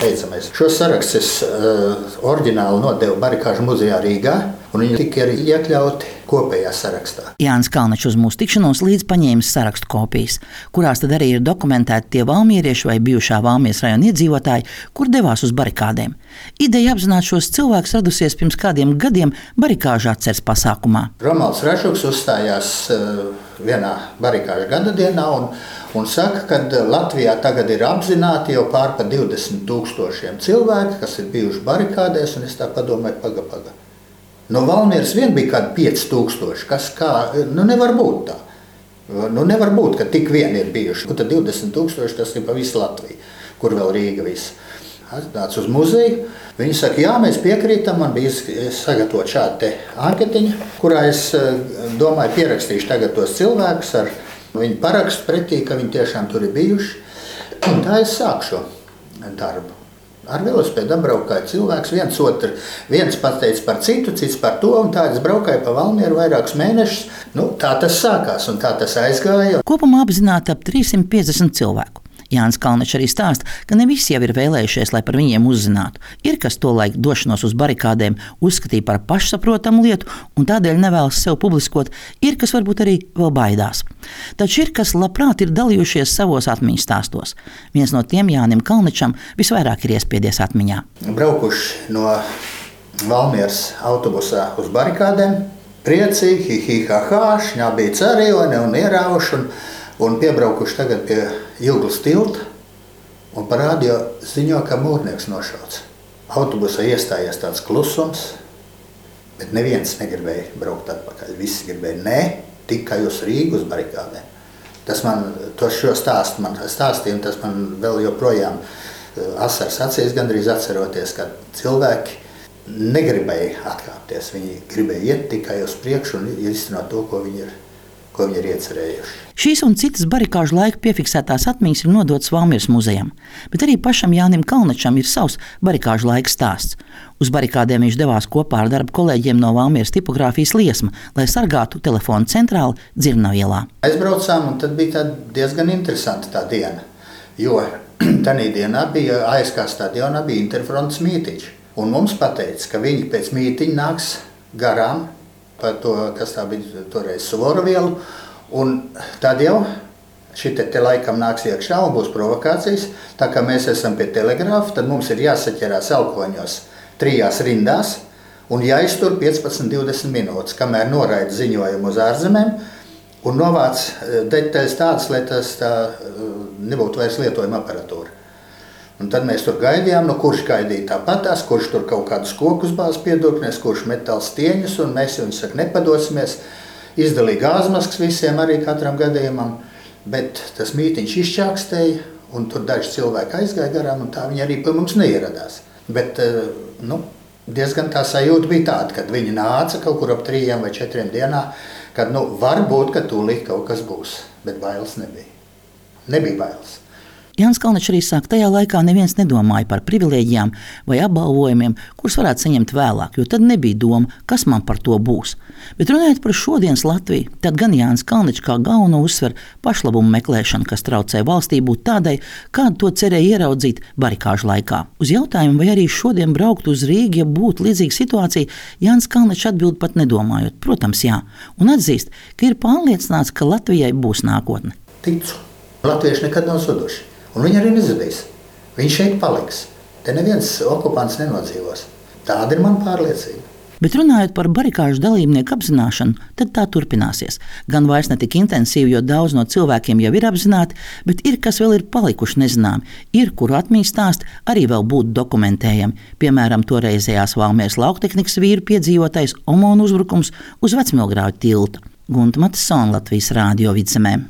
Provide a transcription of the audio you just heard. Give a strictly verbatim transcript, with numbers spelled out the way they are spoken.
steidzamais. Šo sarakstu es uh, oriģināli nodevu Barikāžu muzejā Rīgā, un viņi tika arī iekļauti kopējā sarakstā. Jānis Kalnečs uz mūsu tikšanos līdz paņēmis sarakstu kopijas, kurās tad arī ir dokumentēti tie valmierieši vai bijušā Valmieras rajona iedzīvotāji, kur devās uz barikādēm. Ideja apzināt šos cilvēkus radusies pirms kādiem gadiem Barikāžu atceres pasākumā. Romualds Ražuks uzstājās uh, vienā Barikāžu gada dienā un, un saka, ka Latvijā tagad ir apzināti jau pār pa divdesmit tūkstošiem cilvēki, kas ir bijuši barikādēs, un es tā padomāju, paga, paga. No Valmieras vien bija kādi pieci tūkstoši, kas kā, nu nevar būt tā. Nu nevar būt, ka tik vien ir bijuši. Un tad divdesmit tūkstoši tas ir pa visu Latviju, kur vēl Rīga viss. Atnāc uz muzeju, viņi saka, jā, mēs piekrītam, man bija sagatavot šādu te anketiņu, kurā es domāju pierakstīšu tagad tos cilvēkus ar viņu parakstu pretī, ka viņi tiešām tur ir bijuši. Un tā es sāku šo darbu. Ar velosipēdu apbraukāju cilvēks, viens otru, viens pateica par citu, cits par to, un tā es braukāju pa Valmieru vairākus mēnešus. Nu, tā tas sākās un tā tas aizgāja. Kopumā apzināti ap trīssimt piecdesmit cilvēku. Jānis Kalnečs arī stāsta, ka ne visi jau ir vēlējušies, lai par viņiem uzzinātu. Ir, kas tolaik došanos uz barikādēm uzskatīja par pašsaprotamu lietu un tādēļ nevēlas sev publiskot, ir, kas varbūt arī vēl baidās. Taču ir, kas labprāt ir dalījušies savos atmiņas stāstos. Viens no tiem Jānim Kalnečam visvairāk ir iespiedies atmiņā. Braukuši no Valmieras autobusā uz barikādēm, priecīgi, hi, hi, ha, ha, šņābīja carioni un ierauši un Un piebraukuši tagad pie Ilglas tilta un par radio ziņo, ka mūrnieks nošauts. Autobusā iestājies tāds klusums, bet neviens negribēja braukt atpakaļ. Visi gribēja, ne, tikai uz Rīgu uz barikādēm. Tas man, to šo stāstu man stāstīja, un tas man vēl joprojām asars acīs gandrīz atceroties, ka cilvēki negribēja atkāpties. Viņi gribēja iet tikai uz priekšu un iztenot to, ko viņi ir. ko viņi ir iecerējuši. Šīs un citas barikāžu laika piefiksētās atmiņas ir nodotas Valmieras muzejam, bet arī pašam Jānim Kalnečam ir savs barikāžu laika stāsts. Uz barikādēm viņš devās kopā ar darba kolēģiem no Valmieras tipogrāfijas Liesma, lai sargātu telefonu centrāli Dzirnavielā. Aizbraucām, un tad bija diezgan interesanta tā diena, jo tanī dienā bija A S K stadionā bija Interfrontes mītiņš, un mums pateica, ka viņi pēc mītiņa nāks garām par to, kas tā bija toreiz Suvorovielu, un tad jau šitie te laikam nāks iekšā un būs provokācijas, tā kā mēs esam pie telegrāfa, tad mums ir jāsaķerās Elkoņos trijās rindās un jāiztur piecpadsmit divdesmit minūtes, kamēr noraida ziņojumu uz ārzemēm un novāc detaļas tādas, lai tas tā nebūtu vairs lietojuma aparatūra. Un tad mēs tur gaidījām, nu kurš gaidīja tāpatās, kurš tur kaut kādus kokus bāz piedurknēs, kurš metāls stieņus, un mēs jums saka, nepadosimies. Izdalīja gāzmaskas visiem arī katram gadījumam, bet tas mītiņš izčākstēja, un tur daži cilvēki aizgāja garām, un tā viņi arī pie mums neieradās. Bet, nu, diezgan tā sajūta bija tāda, kad viņi nāca kaut kur ap trījiem vai četriem dienā, kad, nu, varbūt, ka tūlīt kaut kas būs, bet bailes nebija. Nebija bailes. Jānis Kalnečs arī saka, tajā laikā neviens nedomāja par privilēģijām vai apbalvojumiem, kurus varētu saņemt vēlāk, jo tad nebija doma, kas man par to būs. Bet runājot par šodienas Latviju, tad gan Jānis Kalnečs kā galveno uzsver pašlabumu meklēšanu, kas traucē valstī būt tādai, kādu to cerēja ieraudzīt barikāžu laikā. Uz jautājumu, vai arī šodien braukt uz Rīgu, ja būtu līdzīga situācija, Jānis Kalnečs atbild pat nedomājot, protams, jā, un atzīst, ka ir pārliecināts, ka Latvijai būs nākotne. Ticu, latvieši nekad nav zuduši. Un viņi arī nezudīs. Viņi šeit paliks. Te neviens okupants nenodzīvos. Tāda ir man pārliecība. Bet runājot par barikāžu dalībnieku apzināšanu, tad tā turpināsies. Gan vairs ne tik intensīvi, jo daudz no cilvēkiem jau ir apzināti, bet ir, kas vēl ir palikuši nezināmi. Ir, kuru atmiņas stāsti arī vēl būtu dokumentējami. Piemēram, toreizējās Valmieras lauktehnikas vīru piedzīvotais omonu uzbrukums uz Vecmilgrāvu tiltu. Gunta Matisona, Latvijas Rādio Vidzemē.